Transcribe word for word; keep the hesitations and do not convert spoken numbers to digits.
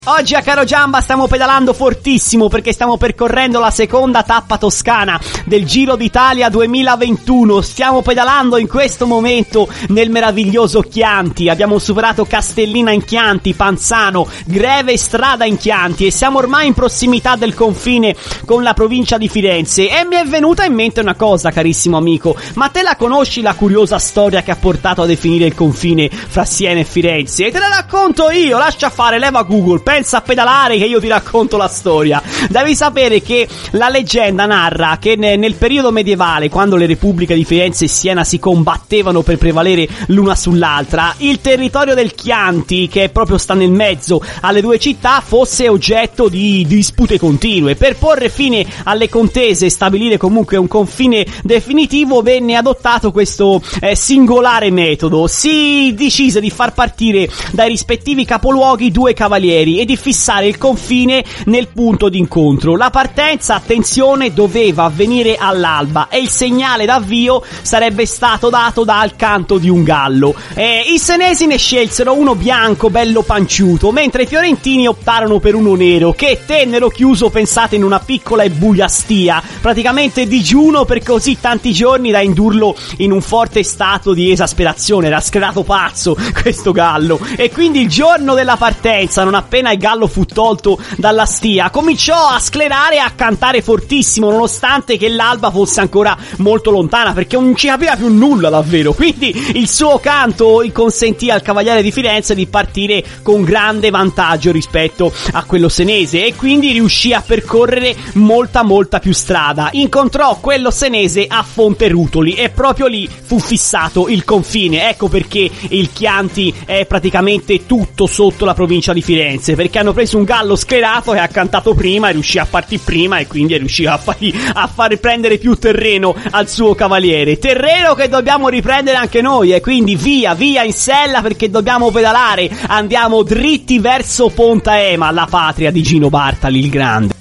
Oggi a Caro Giamba stiamo pedalando fortissimo perché stiamo percorrendo la seconda tappa toscana del Giro d'Italia duemilaventuno. Stiamo pedalando in questo momento nel meraviglioso Chianti. Abbiamo superato Castellina in Chianti, Panzano, Greve e Strada in Chianti e siamo ormai in prossimità del confine con la provincia di Firenze. E mi è venuta in mente una cosa, carissimo amico, ma te la conosci la curiosa storia che ha portato a definire il confine fra Siena e Firenze? E te la racconto io, lascia fare, leva Google, pensa a pedalare che io ti racconto la storia. Devi sapere che la leggenda narra che ne, nel periodo medievale, quando le repubbliche di Firenze e Siena si combattevano per prevalere l'una sull'altra, il territorio del Chianti, che proprio sta nel mezzo alle due città, fosse oggetto di dispute continue. Per porre fine alle contese e stabilire comunque un confine definitivo, venne adottato questo eh, singolare metodo. Si decise di far partire dai rispettivi capoluoghi due cavalieri e di fissare il confine nel punto d'incontro. La partenza, attenzione, doveva avvenire all'alba e il segnale d'avvio sarebbe stato dato dal canto di un gallo. Eh, I senesi ne scelsero uno bianco bello panciuto, mentre i fiorentini optarono per uno nero che tennero chiuso, pensate, in una piccola e buia stia, praticamente digiuno per così tanti giorni da indurlo in un forte stato di esasperazione. Era sclerato pazzo questo gallo, e quindi il giorno della partenza, non appena il gallo fu tolto dalla stia, cominciò a sclerare e a cantare fortissimo, nonostante che l'alba fosse ancora molto lontana, perché non ci capiva più nulla davvero. Quindi il suo canto consentì al cavaliere di Firenze di partire con grande vantaggio rispetto a quello senese, e quindi riuscì a percorrere molta molta più strada. Incontrò quello senese a Fonterutoli e proprio lì fu fissato il confine. Ecco perché il Chianti è praticamente tutto sotto la provincia di Firenze, perché hanno preso un gallo sclerato che ha cantato prima e riuscì a partire prima, e quindi è riuscito a, fargli, a far prendere più terreno al suo cavaliere, terreno che dobbiamo riprendere anche noi. E quindi via via in sella, perché dobbiamo pedalare, andiamo dritti verso Ponta Ema, la patria di Gino Bartali il Grande.